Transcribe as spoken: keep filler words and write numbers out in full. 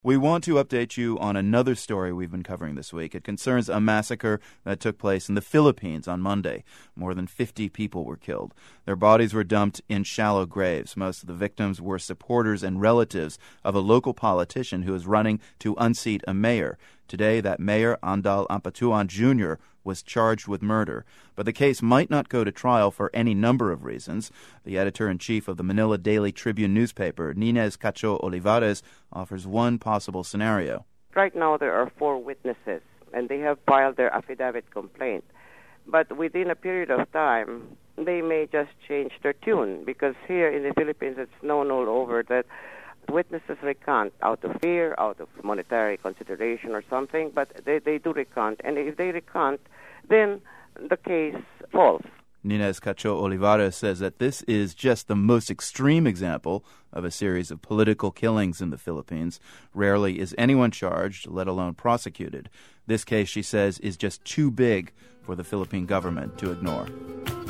We want to update you on another story we've been covering this week. It concerns a massacre that took place in the Philippines on Monday. More than fifty people were killed. Their bodies were dumped in shallow graves. Most of the victims were supporters and relatives of a local politician who is running to unseat a mayor. Today, that mayor, Andal Ampatuan Junior, was charged with murder. But the case might not go to trial for any number of reasons. The editor-in-chief of the Manila Daily Tribune newspaper, Nines Cacho Olivares, offers one possible scenario. Right now, there are four witnesses, and they have filed their affidavit complaint. But within a period of time, they may just change their tune, because here in the Philippines, it's known all over that witnesses recant out of fear, out of monetary consideration or something, but they, they do recant. And if they recant, then the case falls. Nines Cacho Olivares says that this is just the most extreme example of a series of political killings in the Philippines. Rarely is anyone charged, let alone prosecuted. This case, she says, is just too big for the Philippine government to ignore.